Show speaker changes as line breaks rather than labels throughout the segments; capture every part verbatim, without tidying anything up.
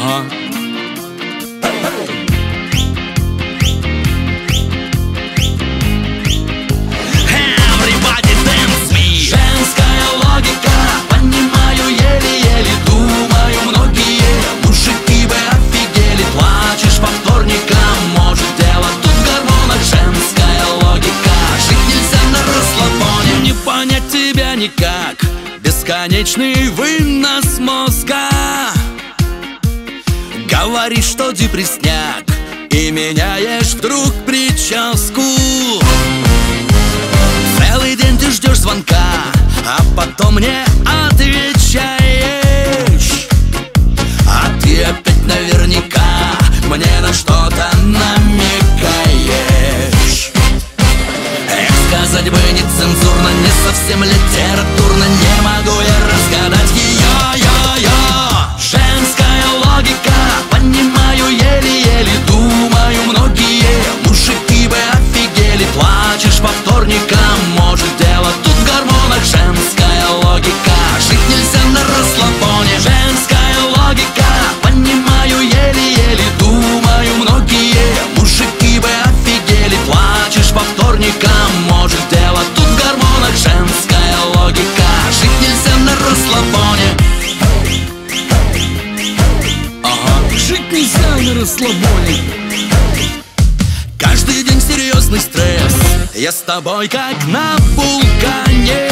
Ага. Everybody dance me.
Женская логика, понимаю еле-еле. Думаю, многие мужики бы офигели. Плачешь по вторникам, может дело тут в гормонах. Женская логика, жить нельзя на расслабоне.
Не понять тебя никак, бесконечный вынос мозга. Говоришь, что депресняк, и меняешь вдруг прическу. Целый день ты ждешь звонка, а потом мне отвечаешь. А ты опять наверняка мне на что-то намекаешь. Эх, сказать бы нецензурно, не совсем литературно, не могу я разгадать ее, ее.
Женская логика, понимаю еле-еле. Думаю, многие мужики бы офигели. Плачешь по вторникам, может дело тут в гормонах. Женская логика, жить нельзя на расслабоне. Женская логика, понимаю еле-еле. Думаю, многие мужики бы офигели. Плачешь по вторникам, может дело тут в гормонах. Женская логика, жить нельзя на расслабоне.
Жить нельзя на расслабоне. Каждый день серьезный стресс, я с тобой как на вулкане.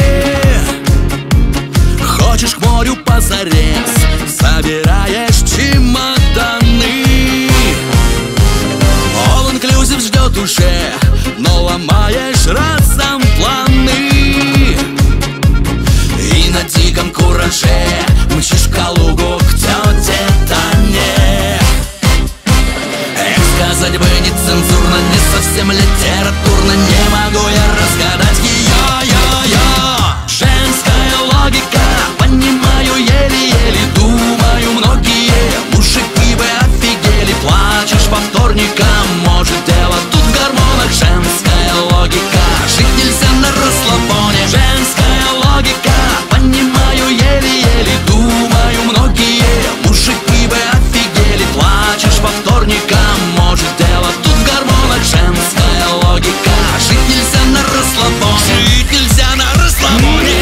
Хочешь к морю позарез, собираешь чемоданы. All inclusive ждет уже, но ломаешь разом планы. И на диком кураже мчишь в Калугу к тете Тане. Эх, сказать бы нецензурно, не совсем литературно, не могу я разгадать ее, ее.
Женская логика, понимаю еле-еле. Думаю, многие мужики бы офигели. Плачешь по вторникам, может дело тут в гормонах. Женская логика, жить нельзя на расслабоне. Женская логика, понимаю еле-еле. Думаю, многие мужики бы офигели. Плачешь по вторникам, может дело тут в гормонах. Женская логика, жить нельзя на расслабоне.
Жить нельзя на расслабоне.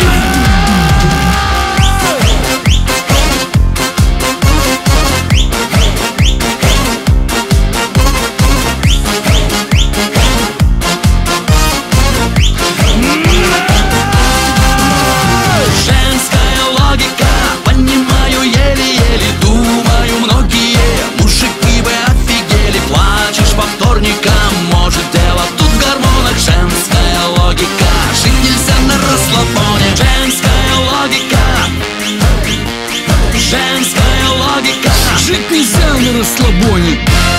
Женская логика, понимаю еле-еле. Думаю, многие мужики бы офигели. Плачешь по вторникам, может дело тут в гормонах. Женская логика, жить нельзя на расслабоне. Женская логика, женская логика,
Жить нельзя на расслабоне.